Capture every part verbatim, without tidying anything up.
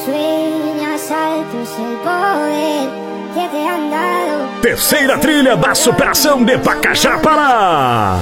sueñas altos el poder que te han dado. Terceira trilha da superação de Pacajá, Pará.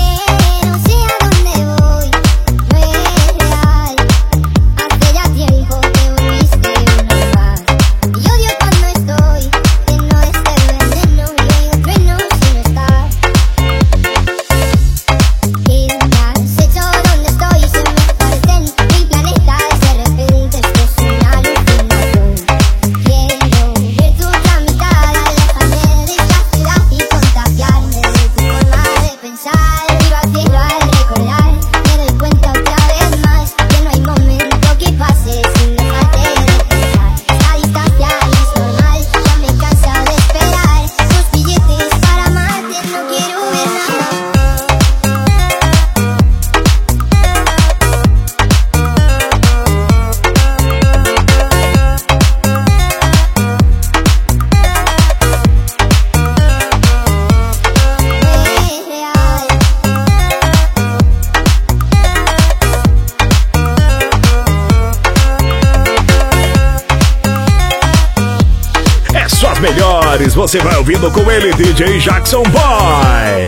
Melhores, você vai ouvindo com ele, D J Jackson Boy.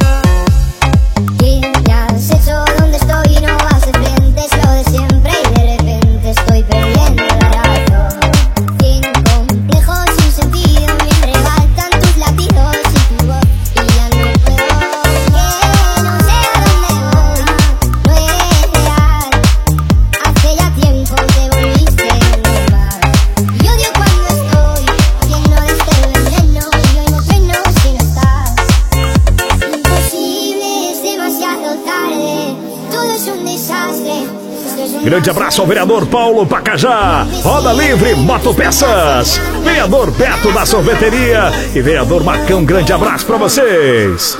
Grande abraço ao vereador Paulo Pacajá, Roda Livre Motopeças, vereador Beto da Sorveteria e vereador Marcão, grande abraço pra vocês.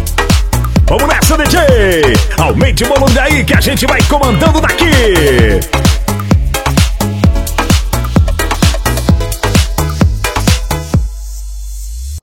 Aumente o volume daí que a gente vai comandando daqui.